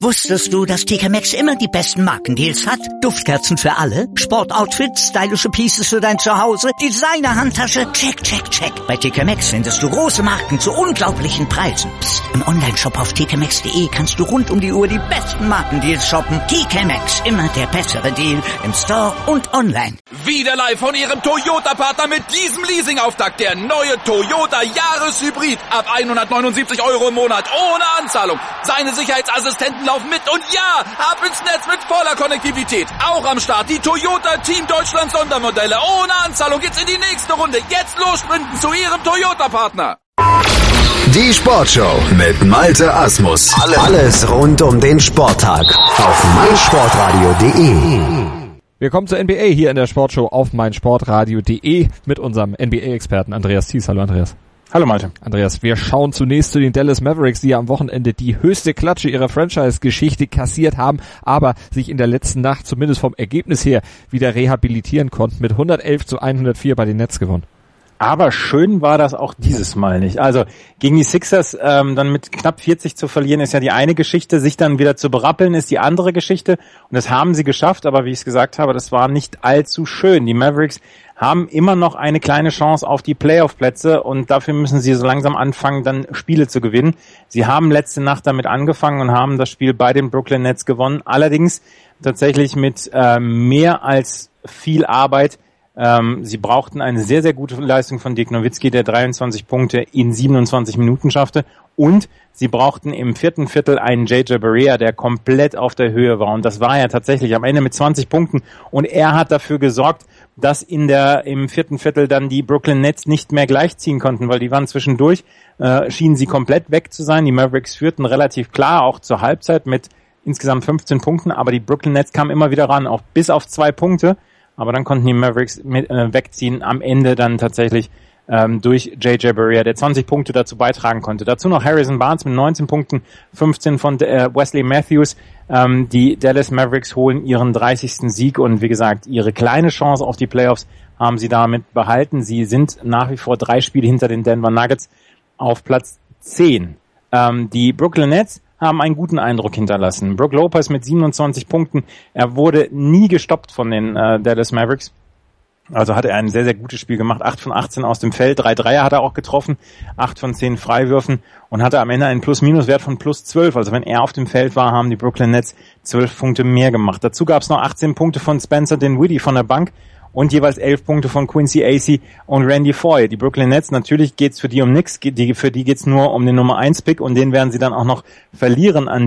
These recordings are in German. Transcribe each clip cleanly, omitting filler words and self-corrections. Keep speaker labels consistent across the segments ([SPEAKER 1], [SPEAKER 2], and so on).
[SPEAKER 1] Wusstest du, dass TK Maxx immer die besten Markendeals hat? Duftkerzen für alle, Sportoutfits, stylische Pieces für dein Zuhause, Designer-Handtasche, check, check, check. Bei TK Maxx findest du große Marken zu unglaublichen Preisen. Psst. Im Onlineshop auf tkmaxx.de kannst du rund um die Uhr die besten Markendeals shoppen. TK Maxx, immer der bessere Deal im Store und online.
[SPEAKER 2] Wieder live von Ihrem Toyota-Partner mit diesem Leasing-Auftakt. Der neue Toyota Jahreshybrid. Ab 179 € im Monat. Ohne Anzahlung. Seine Sicherheitsassistenten laufen mit. Und ja, ab ins Netz mit voller Konnektivität. Auch am Start die Toyota Team Deutschland Sondermodelle. Ohne Anzahlung geht's in die nächste Runde. Jetzt los sprinten zu Ihrem Toyota-Partner.
[SPEAKER 3] Die Sportshow mit Malte Asmus. Alles rund um den Sporttag auf meinsportradio.de.
[SPEAKER 4] Wir kommen zur NBA hier in der Sportshow auf meinsportradio.de mit unserem NBA-Experten Andreas Thies. Hallo Andreas.
[SPEAKER 5] Hallo Malte.
[SPEAKER 4] Andreas, wir schauen zunächst zu den Dallas Mavericks, die ja am Wochenende die höchste Klatsche ihrer Franchise-Geschichte kassiert haben, aber sich in der letzten Nacht zumindest vom Ergebnis her wieder rehabilitieren konnten, mit 111-104 bei den Nets gewonnen.
[SPEAKER 5] Aber schön war das auch dieses Mal nicht. Also gegen die Sixers dann mit knapp 40 zu verlieren, ist ja die eine Geschichte. Sich dann wieder zu berappeln, ist die andere Geschichte. Und das haben sie geschafft, aber wie ich es gesagt habe, das war nicht allzu schön. Die Mavericks haben immer noch eine kleine Chance auf die Playoff-Plätze und dafür müssen sie so langsam anfangen, dann Spiele zu gewinnen. Sie haben letzte Nacht damit angefangen und haben das Spiel bei den Brooklyn Nets gewonnen. Allerdings tatsächlich mit mehr als viel Arbeit. Sie brauchten eine sehr, sehr gute Leistung von Dirk Nowitzki, der 23 Punkte in 27 Minuten schaffte. Und sie brauchten im vierten Viertel einen J.J. Barea, der komplett auf der Höhe war. Und das war er tatsächlich am Ende mit 20 Punkten. Und er hat dafür gesorgt, dass im vierten Viertel dann die Brooklyn Nets nicht mehr gleichziehen konnten, weil die waren zwischendurch, schienen sie komplett weg zu sein. Die Mavericks führten relativ klar, auch zur Halbzeit mit insgesamt 15 Punkten. Aber die Brooklyn Nets kamen immer wieder ran, auch bis auf 2 Punkte. Aber dann konnten die Mavericks wegziehen, am Ende dann tatsächlich durch J.J. Barea, der 20 Punkte dazu beitragen konnte. Dazu noch Harrison Barnes mit 19 Punkten, 15 von Wesley Matthews. Die Dallas Mavericks holen ihren 30. Sieg und wie gesagt, ihre kleine Chance auf die Playoffs haben sie damit behalten. Sie sind nach wie vor 3 Spiele hinter den Denver Nuggets auf Platz 10. Die Brooklyn Nets haben einen guten Eindruck hinterlassen. Brook Lopez mit 27 Punkten. Er wurde nie gestoppt von den Dallas Mavericks. Also hat er ein sehr, sehr gutes Spiel gemacht. 8 von 18 aus dem Feld. 3 Dreier hat er auch getroffen. 8 von 10 Freiwürfen. Und hatte am Ende einen Plus-Minus-Wert von plus 12. Also wenn er auf dem Feld war, haben die Brooklyn Nets 12 Punkte mehr gemacht. Dazu gab es noch 18 Punkte von Spencer Dinwiddie von der Bank. Und jeweils 11 Punkte von Quincy Acey und Randy Foye. Die Brooklyn Nets, natürlich geht's für die um nichts, für die geht's nur um den Nummer 1 Pick und den werden sie dann auch noch verlieren an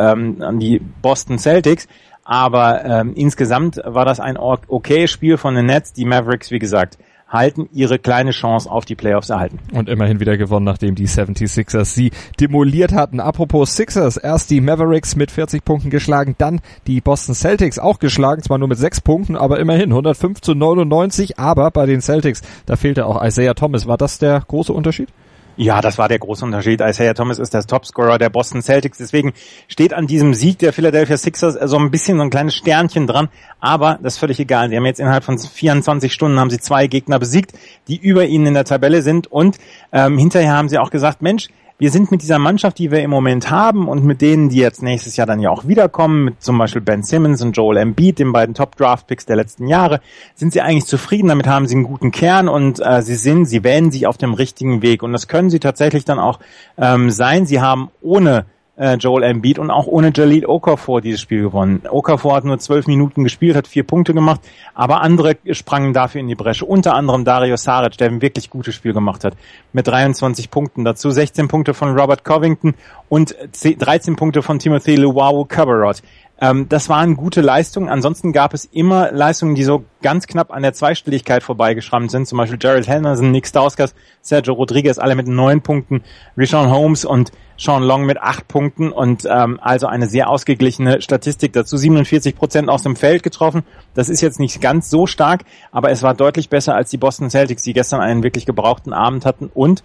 [SPEAKER 5] die Boston Celtics. Aber insgesamt war das ein okay Spiel von den Nets. Die Mavericks, wie gesagt, halten ihre kleine Chance auf die Playoffs erhalten.
[SPEAKER 4] Und immerhin wieder gewonnen, nachdem die 76ers sie demoliert hatten. Apropos Sixers, erst die Mavericks mit 40 Punkten geschlagen, dann die Boston Celtics auch geschlagen, zwar nur mit 6 Punkten, aber immerhin 105-99, aber bei den Celtics, da fehlte auch Isaiah Thomas. War das der große Unterschied?
[SPEAKER 5] Ja, das war der große Unterschied. Isaiah Thomas ist der Topscorer der Boston Celtics. Deswegen steht an diesem Sieg der Philadelphia Sixers so ein bisschen so ein kleines Sternchen dran. Aber das ist völlig egal. Sie haben jetzt innerhalb von 24 Stunden haben sie 2 Gegner besiegt, die über ihnen in der Tabelle sind. Und hinterher haben sie auch gesagt, Mensch, wir sind mit dieser Mannschaft, die wir im Moment haben und mit denen, die jetzt nächstes Jahr dann ja auch wiederkommen, mit zum Beispiel Ben Simmons und Joel Embiid, den beiden Top-Draft-Picks der letzten Jahre, sind sie eigentlich zufrieden. Damit haben sie einen guten Kern und sie wählen sich auf dem richtigen Weg. Und das können sie tatsächlich dann auch sein. Sie haben ohne Joel Embiid und auch ohne Jahlil Okafor dieses Spiel gewonnen. Okafor hat nur 12 Minuten gespielt, hat 4 Punkte gemacht, aber andere sprangen dafür in die Bresche. Unter anderem Dario Saric, der ein wirklich gutes Spiel gemacht hat, mit 23 Punkten. Dazu 16 Punkte von Robert Covington und 13 Punkte von Timothy Luwawu-Cabarrot. Das waren gute Leistungen. Ansonsten gab es immer Leistungen, die so ganz knapp an der Zweistelligkeit vorbeigeschrammt sind. Zum Beispiel Jared Henderson, Nick Stauskas, Sergio Rodriguez, alle mit 9 Punkten. Richaun Holmes und Sean Long mit 8 Punkten. Und also eine sehr ausgeglichene Statistik dazu. 47% aus dem Feld getroffen. Das ist jetzt nicht ganz so stark, aber es war deutlich besser als die Boston Celtics, die gestern einen wirklich gebrauchten Abend hatten. Und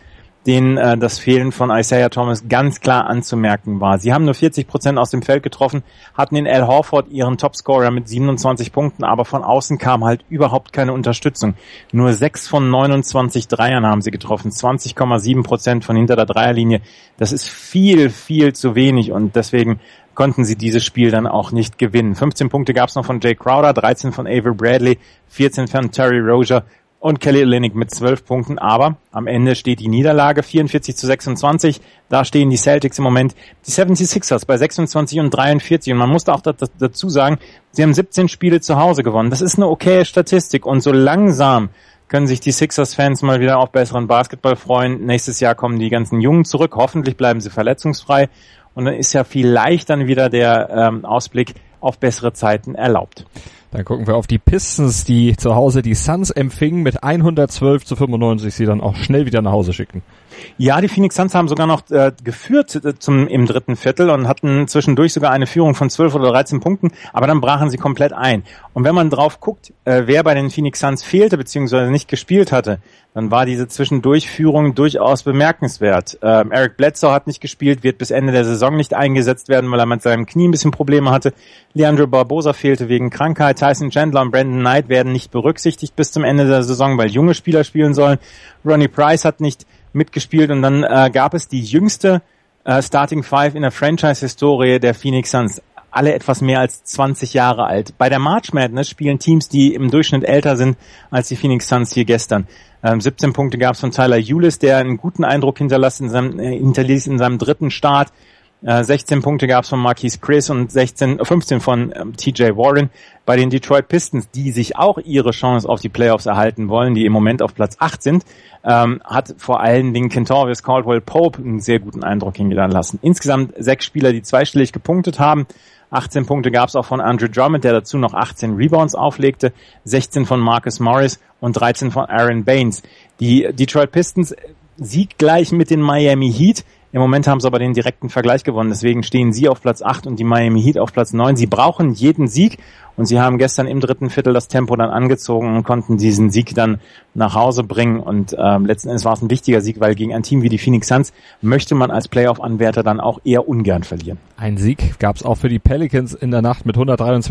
[SPEAKER 5] denen das Fehlen von Isaiah Thomas ganz klar anzumerken war. Sie haben nur 40% aus dem Feld getroffen, hatten in Al Horford ihren Topscorer mit 27 Punkten, aber von außen kam halt überhaupt keine Unterstützung. Nur 6 von 29 Dreiern haben sie getroffen, 20,7% von hinter der Dreierlinie. Das ist viel, viel zu wenig und deswegen konnten sie dieses Spiel dann auch nicht gewinnen. 15 Punkte gab es noch von Jay Crowder, 13 von Avery Bradley, 14 von Terry Rozier und Kelly Olynyk mit 12 Punkten, aber am Ende steht die Niederlage 44-26. Da stehen die Celtics im Moment, die 76ers bei 26 und 43. Und man muss auch dazu sagen, sie haben 17 Spiele zu Hause gewonnen. Das ist eine okaye Statistik und so langsam können sich die Sixers-Fans mal wieder auf besseren Basketball freuen. Nächstes Jahr kommen die ganzen Jungen zurück. Hoffentlich bleiben sie verletzungsfrei. Und dann ist ja vielleicht dann wieder der Ausblick auf bessere Zeiten erlaubt.
[SPEAKER 4] Dann gucken wir auf die Pistons, die zu Hause die Suns empfingen mit 112-95, sie dann auch schnell wieder nach Hause schicken.
[SPEAKER 5] Ja, die Phoenix Suns haben sogar noch geführt im dritten Viertel und hatten zwischendurch sogar eine Führung von 12 oder 13 Punkten, aber dann brachen sie komplett ein. Und wenn man drauf guckt, wer bei den Phoenix Suns fehlte bzw. nicht gespielt hatte, dann war diese Zwischendurchführung durchaus bemerkenswert. Eric Bledsoe hat nicht gespielt, wird bis Ende der Saison nicht eingesetzt werden, weil er mit seinem Knie ein bisschen Probleme hatte. Leandro Barbosa fehlte wegen Krankheit. Tyson Chandler und Brandon Knight werden nicht berücksichtigt bis zum Ende der Saison, weil junge Spieler spielen sollen. Ronnie Price hat nicht mitgespielt und dann gab es die jüngste Starting Five in der Franchise-Historie der Phoenix Suns. Alle etwas mehr als 20 Jahre alt. Bei der March Madness spielen Teams, die im Durchschnitt älter sind als die Phoenix Suns hier gestern. 17 Punkte gab es von Tyler Ulis, der einen guten Eindruck hinterließ in seinem dritten Start. 16 Punkte gab es von Marquise Chris und 15 von TJ Warren. Bei den Detroit Pistons, die sich auch ihre Chance auf die Playoffs erhalten wollen, die im Moment auf Platz 8 sind, hat vor allen Dingen Kentavious Caldwell-Pope einen sehr guten Eindruck hinterlassen. Insgesamt 6 Spieler, die zweistellig gepunktet haben. 18 Punkte gab es auch von Andre Drummond, der dazu noch 18 Rebounds auflegte, 16 von Marcus Morris und 13 von Aaron Baines. Die Detroit Pistons sieggleich mit den Miami Heat. Im Moment haben sie aber den direkten Vergleich gewonnen, deswegen stehen sie auf Platz 8 und die Miami Heat auf Platz 9. Sie brauchen jeden Sieg und sie haben gestern im dritten Viertel das Tempo dann angezogen und konnten diesen Sieg dann nach Hause bringen und letzten Endes war es ein wichtiger Sieg, weil gegen ein Team wie die Phoenix Suns möchte man als Playoff-Anwärter dann auch eher ungern verlieren.
[SPEAKER 4] Ein Sieg gab es auch für die Pelicans in der Nacht mit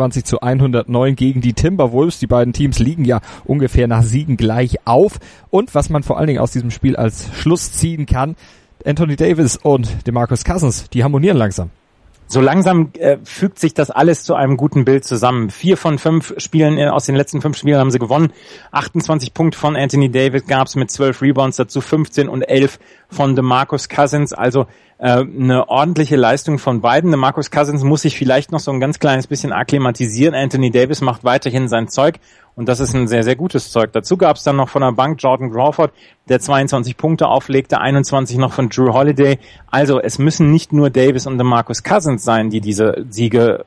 [SPEAKER 4] 123-109 gegen die Timberwolves. Die beiden Teams liegen ja ungefähr nach Siegen gleich auf und was man vor allen Dingen aus diesem Spiel als Schluss ziehen kann, Anthony Davis und DeMarcus Cousins, die harmonieren langsam.
[SPEAKER 5] So langsam fügt sich das alles zu einem guten Bild zusammen. 4 von 5 Spielen, aus den letzten 5 Spielen haben sie gewonnen. 28 Punkte von Anthony Davis gab es mit 12 Rebounds, dazu 15 und 11 von DeMarcus Cousins. Also eine ordentliche Leistung von beiden. DeMarcus Cousins muss sich vielleicht noch so ein ganz kleines bisschen akklimatisieren. Anthony Davis macht weiterhin sein Zeug. Und das ist ein sehr, sehr gutes Zeug. Dazu gab es dann noch von der Bank Jordan Crawford, der 22 Punkte auflegte, 21 noch von Drew Holiday. Also es müssen nicht nur Davis und DeMarcus Cousins sein, die diese Siege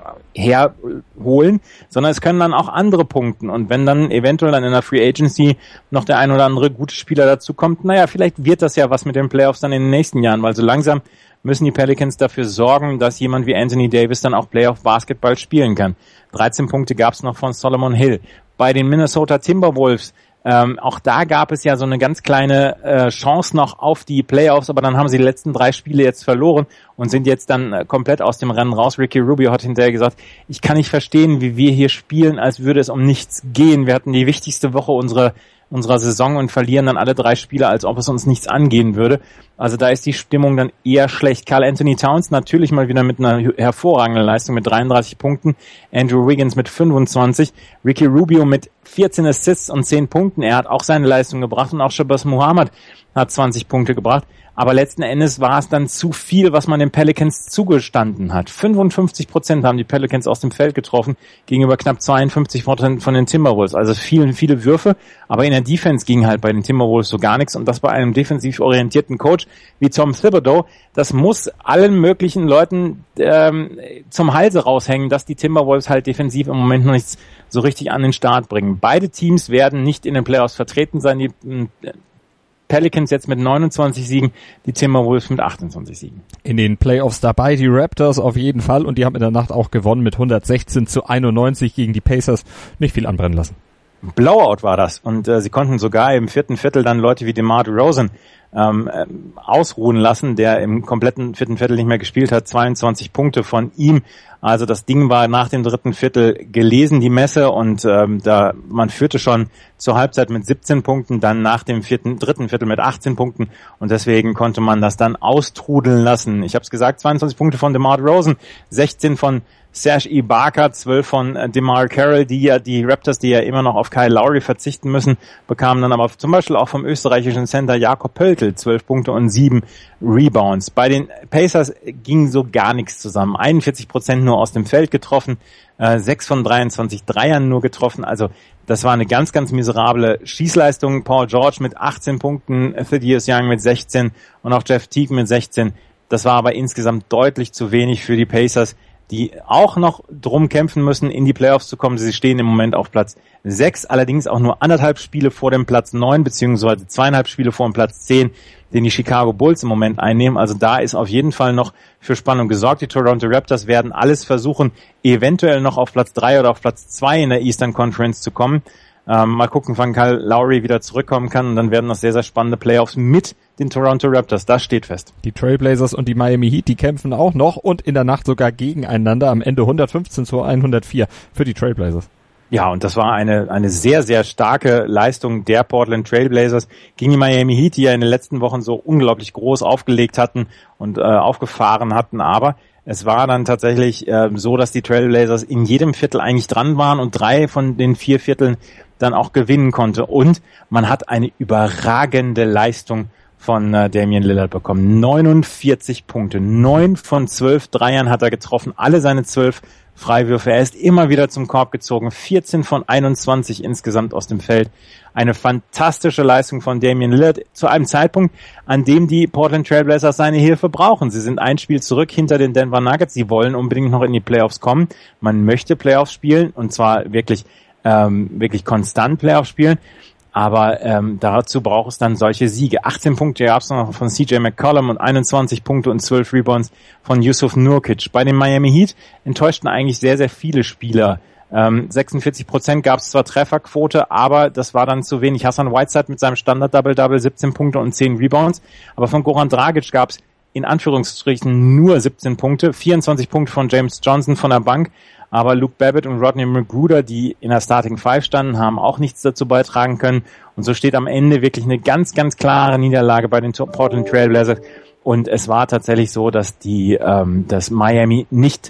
[SPEAKER 5] herholen, sondern es können dann auch andere punkten. Und wenn dann eventuell dann in der Free Agency noch der ein oder andere gute Spieler dazu kommt, naja, vielleicht wird das ja was mit den Playoffs dann in den nächsten Jahren, weil so langsam müssen die Pelicans dafür sorgen, dass jemand wie Anthony Davis dann auch Playoff-Basketball spielen kann. 13 Punkte gab es noch von Solomon Hill. Bei den Minnesota Timberwolves, auch da gab es ja so eine ganz kleine Chance noch auf die Playoffs, aber dann haben sie die letzten 3 Spiele jetzt verloren und sind jetzt dann komplett aus dem Rennen raus. Ricky Rubio hat hinterher gesagt, ich kann nicht verstehen, wie wir hier spielen, als würde es um nichts gehen. Wir hatten die wichtigste Woche unserer Saison und verlieren dann alle 3 Spiele, als ob es uns nichts angehen würde. Also da ist die Stimmung dann eher schlecht. Karl Anthony Towns natürlich mal wieder mit einer hervorragenden Leistung mit 33 Punkten. Andrew Wiggins mit 25. Ricky Rubio mit 14 Assists und 10 Punkten. Er hat auch seine Leistung gebracht und auch Shabazz Muhammad hat 20 Punkte gebracht. Aber letzten Endes war es dann zu viel, was man den Pelicans zugestanden hat. 55% haben die Pelicans aus dem Feld getroffen, gegenüber knapp 52% von den Timberwolves. Also viele Würfe, aber in der Defense ging halt bei den Timberwolves so gar nichts. Und das bei einem defensiv orientierten Coach wie Tom Thibodeau, das muss allen möglichen Leuten zum Halse raushängen, dass die Timberwolves halt defensiv im Moment noch nichts so richtig an den Start bringen. Beide Teams werden nicht in den Playoffs vertreten sein. Die Pelicans jetzt mit 29 Siegen, die Timberwolves mit 28 Siegen.
[SPEAKER 4] In den Playoffs dabei die Raptors auf jeden Fall und die haben in der Nacht auch gewonnen mit 116-91 gegen die Pacers. Nicht viel anbrennen lassen.
[SPEAKER 5] Blowout war das. Und sie konnten sogar im vierten Viertel dann Leute wie DeMar DeRozan ausruhen lassen, der im kompletten vierten Viertel nicht mehr gespielt hat. 22 Punkte von ihm. Also das Ding war nach dem dritten Viertel gelesen, die Messe, und man führte schon zur Halbzeit mit 17 Punkten, dann nach dem dritten Viertel mit 18 Punkten, und deswegen konnte man das dann austrudeln lassen. Ich habe es gesagt, 22 Punkte von DeMar DeRozan, 16 von Serge Ibaka, 12 von DeMar Carroll, die Raptors, die ja immer noch auf Kyle Lowry verzichten müssen, bekamen dann aber zum Beispiel auch vom österreichischen Center Jakob Pöltl 12 Punkte und 7 Rebounds. Bei den Pacers ging so gar nichts zusammen. 41% nur aus dem Feld getroffen, 6 von 23 Dreiern nur getroffen, also das war eine ganz, ganz miserable Schießleistung. Paul George mit 18 Punkten, Thaddeus Young mit 16 und auch Jeff Teague mit 16. Das war aber insgesamt deutlich zu wenig für die Pacers, die auch noch drum kämpfen müssen, in die Playoffs zu kommen. Sie stehen im Moment auf Platz 6, allerdings auch nur 1,5 Spiele vor dem Platz 9, beziehungsweise 2,5 Spiele vor dem Platz 10, den die Chicago Bulls im Moment einnehmen. Also da ist auf jeden Fall noch für Spannung gesorgt. Die Toronto Raptors werden alles versuchen, eventuell noch auf Platz 3 oder auf Platz 2 in der Eastern Conference zu kommen. Mal gucken, wann Kyle Lowry wieder zurückkommen kann, und dann werden das sehr, sehr spannende Playoffs mit den Toronto Raptors. Das steht fest.
[SPEAKER 4] Die Trailblazers und die Miami Heat, die kämpfen auch noch und in der Nacht sogar gegeneinander. Am Ende 115-104 für die Trailblazers.
[SPEAKER 5] Ja, und das war eine sehr, sehr starke Leistung der Portland Trailblazers gegen die Miami Heat, die ja in den letzten Wochen so unglaublich groß aufgelegt hatten und aufgefahren hatten, aber es war dann tatsächlich so, dass die Trailblazers in jedem Viertel eigentlich dran waren und 3 von den 4 Vierteln dann auch gewinnen konnte. Und man hat eine überragende Leistung von Damian Lillard bekommen. 49 Punkte, 9 von 12 Dreiern hat er getroffen, alle seine 12 Freiwürfe. Er ist immer wieder zum Korb gezogen, 14 von 21 insgesamt aus dem Feld. Eine fantastische Leistung von Damian Lillard zu einem Zeitpunkt, an dem die Portland Trailblazers seine Hilfe brauchen. Sie sind ein Spiel zurück hinter den Denver Nuggets. Sie wollen unbedingt noch in die Playoffs kommen. Man möchte Playoffs spielen, und zwar wirklich konstant Playoffs spielen. Aber dazu braucht es dann solche Siege. 18 Punkte gab es noch von CJ McCollum und 21 Punkte und 12 Rebounds von Yusuf Nurkic. Bei den Miami Heat enttäuschten eigentlich sehr, sehr viele Spieler. 46% gab es zwar Trefferquote, aber das war dann zu wenig. Hassan Whiteside mit seinem Standard-Double-Double, 17 Punkte und 10 Rebounds. Aber von Goran Dragic gab es in Anführungsstrichen nur 17 Punkte, 24 Punkte von James Johnson von der Bank. Aber Luke Babbitt und Rodney McGruder, die in der Starting Five standen, haben auch nichts dazu beitragen können. Und so steht am Ende wirklich eine ganz, ganz klare Niederlage bei den Portland Trailblazers. Und es war tatsächlich so, dass Miami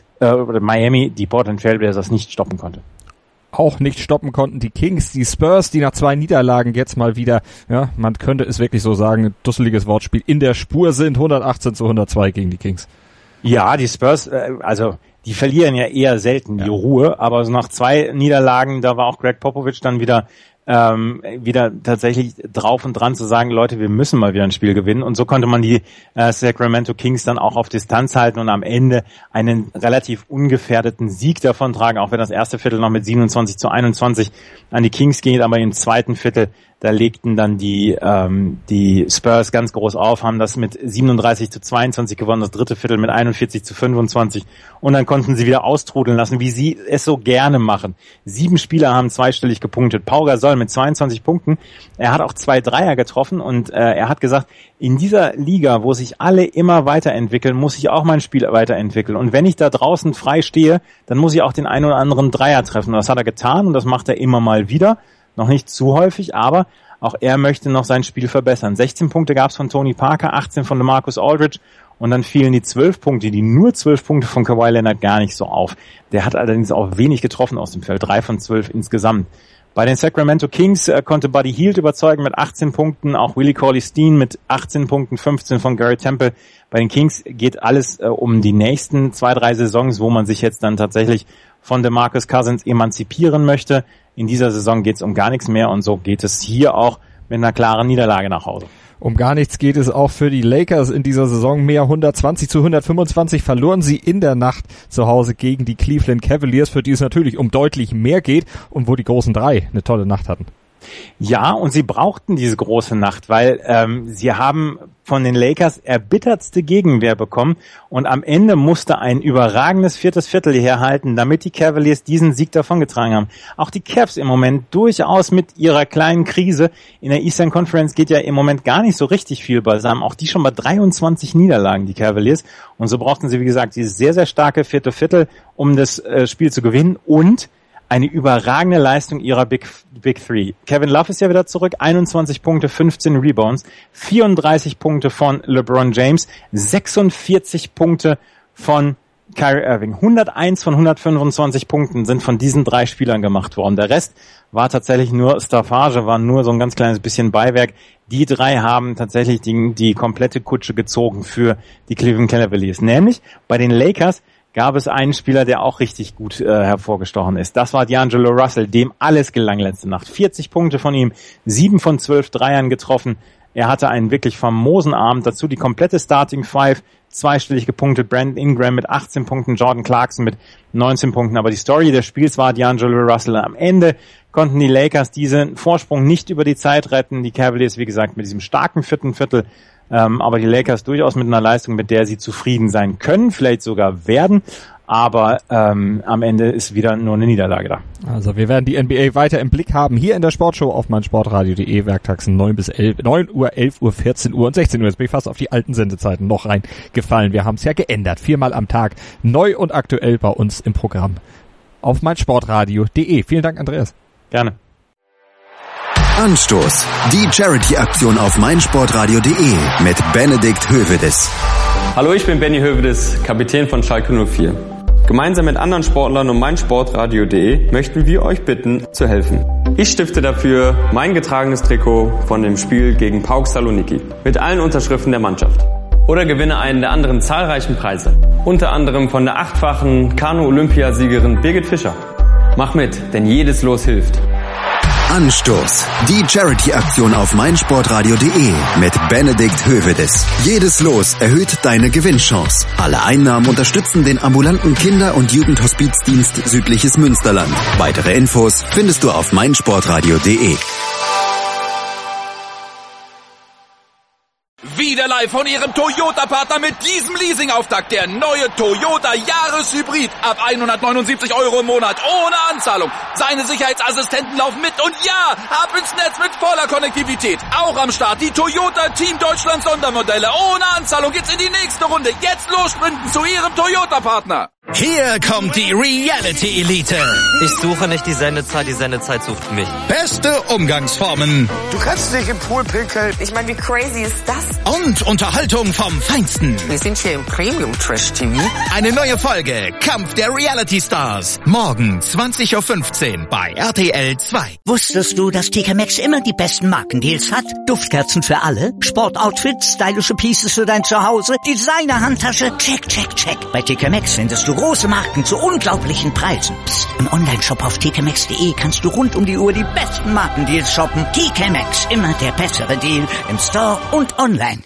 [SPEAKER 5] die Portland Trailblazers nicht stoppen konnte.
[SPEAKER 4] Auch nicht stoppen konnten die Kings, die Spurs, die nach 2 Niederlagen jetzt mal wieder, ja, man könnte es wirklich so sagen, ein dusseliges Wortspiel, in der Spur sind. 118-102 gegen die Kings. Ja, die Spurs, die verlieren ja eher selten die Ruhe, aber so nach 2 Niederlagen, da war auch Greg Popovich dann wieder tatsächlich drauf und dran zu sagen, Leute, wir müssen mal wieder ein Spiel gewinnen. Und so konnte man die Sacramento Kings dann auch auf Distanz halten und am Ende einen relativ ungefährdeten Sieg davontragen, auch wenn das erste Viertel noch mit 27-21 an die Kings geht, aber im zweiten Viertel, da legten dann die Spurs ganz groß auf, haben das mit 37-22 gewonnen, das dritte Viertel mit 41-25, und dann konnten sie wieder austrudeln lassen, wie sie es so gerne machen. 7 Spieler haben zweistellig gepunktet. Pau Gasol mit 22 Punkten. Er hat auch 2 Dreier getroffen, und er hat gesagt, in dieser Liga, wo sich alle immer weiterentwickeln, muss ich auch mein Spiel weiterentwickeln. Und wenn ich da draußen frei stehe, dann muss ich auch den einen oder anderen Dreier treffen. Und das hat er getan, und das macht er immer mal wieder. Noch nicht zu häufig, aber auch er möchte noch sein Spiel verbessern. 16 Punkte gab es von Tony Parker, 18 von LaMarcus Aldridge, und dann fielen die 12 Punkte, die nur 12 Punkte von Kawhi Leonard, gar nicht so auf. Der hat allerdings auch wenig getroffen aus dem Feld, 3 von 12 insgesamt. Bei den Sacramento Kings konnte Buddy Hield überzeugen mit 18 Punkten, auch Willie Cauley-Stein mit 18 Punkten, 15 von Gary Temple. Bei den Kings geht alles um die nächsten 2-3 Saisons, wo man sich jetzt dann tatsächlich von DeMarcus Cousins emanzipieren möchte. In dieser Saison geht es um gar nichts mehr, und so geht es hier auch mit einer klaren Niederlage nach Hause. Um gar nichts geht es auch für die Lakers in dieser Saison mehr. 120-125 verloren sie in der Nacht zu Hause gegen die Cleveland Cavaliers, für die es natürlich um deutlich mehr geht und wo die großen 3 eine tolle Nacht hatten.
[SPEAKER 5] Ja, und sie brauchten diese große Nacht, weil sie haben von den Lakers erbittertste Gegenwehr bekommen und am Ende musste ein überragendes viertes Viertel herhalten, damit die Cavaliers diesen Sieg davongetragen haben. Auch die Cavs im Moment durchaus mit ihrer kleinen Krise in der Eastern Conference geht ja im Moment gar nicht so richtig viel beisammen. Auch die schon bei 23 Niederlagen, die Cavaliers. Und so brauchten sie, wie gesagt, dieses sehr, sehr starke vierte Viertel, um das Spiel zu gewinnen und eine überragende Leistung ihrer Big Three. Kevin Love ist ja wieder zurück, 21 Punkte, 15 Rebounds, 34 Punkte von LeBron James, 46 Punkte von Kyrie Irving. 101 von 125 Punkten sind von diesen 3 Spielern gemacht worden. Der Rest war tatsächlich nur Staffage, war nur so ein ganz kleines bisschen Beiwerk. Die 3 haben tatsächlich die komplette Kutsche gezogen für die Cleveland Cavaliers. Nämlich bei den Lakers gab es einen Spieler, der auch richtig gut hervorgestochen ist. Das war D'Angelo Russell, dem alles gelang letzte Nacht. 40 Punkte von ihm, 7 von 12 Dreiern getroffen. Er hatte einen wirklich famosen Abend. Dazu die komplette Starting Five, zweistellig gepunktet. Brandon Ingram mit 18 Punkten, Jordan Clarkson mit 19 Punkten. Aber die Story des Spiels war D'Angelo Russell. Am Ende konnten die Lakers diesen Vorsprung nicht über die Zeit retten. Die Cavaliers, wie gesagt, mit diesem starken vierten Viertel. Aber die Lakers durchaus mit einer Leistung, mit der sie zufrieden sein können, vielleicht sogar werden. Aber am Ende ist wieder nur eine Niederlage da.
[SPEAKER 4] Also wir werden die NBA weiter im Blick haben, hier in der Sportshow auf meinsportradio.de, werktags 9 Uhr, 11 Uhr, 14 Uhr und 16 Uhr. Jetzt bin ich fast auf die alten Sendezeiten noch reingefallen. Wir haben es ja geändert, 4-mal am Tag, neu und aktuell bei uns im Programm auf meinsportradio.de. Vielen Dank, Andreas.
[SPEAKER 5] Gerne.
[SPEAKER 3] Anstoß, die Charity-Aktion auf meinsportradio.de mit Benedikt Hövedes.
[SPEAKER 6] Hallo, ich bin Benny Hövedes, Kapitän von Schalke 04. Gemeinsam mit anderen Sportlern und meinsportradio.de möchten wir euch bitten, zu helfen. Ich stifte dafür mein getragenes Trikot von dem Spiel gegen PAOK Saloniki mit allen Unterschriften der Mannschaft. Oder gewinne einen der anderen zahlreichen Preise. Unter anderem von der 8-fachen Kanu-Olympiasiegerin Birgit Fischer. Mach mit, denn jedes Los hilft.
[SPEAKER 3] Anstoß, die Charity-Aktion auf meinsportradio.de mit Benedikt Hövedes. Jedes Los erhöht deine Gewinnchance. Alle Einnahmen unterstützen den ambulanten Kinder- und Jugendhospizdienst Südliches Münsterland. Weitere Infos findest du auf meinsportradio.de.
[SPEAKER 2] Wieder live von Ihrem Toyota-Partner mit diesem Leasing-Auftakt. Der neue Toyota Jahreshybrid. Ab 179 € im Monat. Ohne Anzahlung. Seine Sicherheitsassistenten laufen mit. Und ja, ab ins Netz mit voller Konnektivität. Auch am Start die Toyota Team Deutschland Sondermodelle. Ohne Anzahlung geht's in die nächste Runde. Jetzt los sprinten zu Ihrem Toyota-Partner.
[SPEAKER 1] Hier kommt die Reality Elite.
[SPEAKER 7] Ich suche nicht die Sendezeit sucht mich.
[SPEAKER 1] Beste Umgangsformen.
[SPEAKER 8] Du kannst nicht im Pool pinkeln.
[SPEAKER 9] Ich meine, wie crazy ist das?
[SPEAKER 1] Und Unterhaltung vom Feinsten.
[SPEAKER 9] Wir sind hier im Premium Trash TV.
[SPEAKER 1] Eine neue Folge Kampf der Reality Stars. Morgen 20:15 Uhr bei RTL 2. Wusstest du, dass TK Maxx immer die besten Markendeals hat? Duftkerzen für alle, Sportoutfits, stylische Pieces für dein Zuhause, Designer-Handtasche, check, check, check. Bei TK Maxx findest du große Marken zu unglaublichen Preisen. Psst. Im Onlineshop auf tkmaxx.de kannst du rund um die Uhr die besten Markendeals shoppen. TK Maxx, immer der bessere Deal im Store und online.